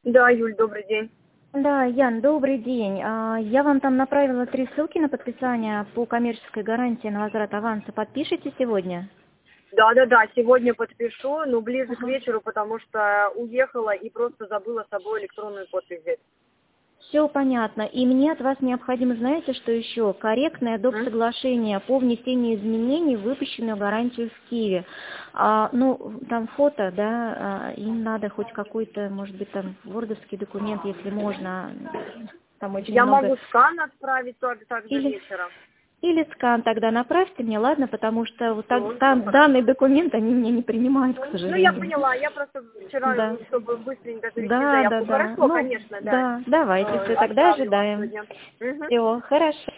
Да, Юль, добрый день. Да, Ян, добрый день. Я вам там направила 3 ссылки на подписание по коммерческой гарантии на возврат аванса. Подпишите сегодня? Да, сегодня подпишу, но ближе к Ага. вечеру, потому что уехала и просто забыла с собой электронную подпись взять. Все понятно. И мне от вас необходимо, знаете, что еще? Корректное доп. М? Соглашение по внесению изменений в выпущенную гарантию в Киеве. Ну, там фото, да, им надо хоть какой-то, может быть, там вордовский документ, если можно. Там очень Я много. могу скан отправить также Или вечером. Или скан тогда направьте мне, ладно, потому что вот так, Ну, там хорошо. данный документ они мне не принимают, к Ну, я сожалению. поняла, я просто вчера, Да. чтобы быстренько завести Да, да, заявку. да. Хорошо, Ну, конечно, да. да, давайте, все, тогда Отправлю вам ожидаем. сегодня. Мгм. Все, хорошо.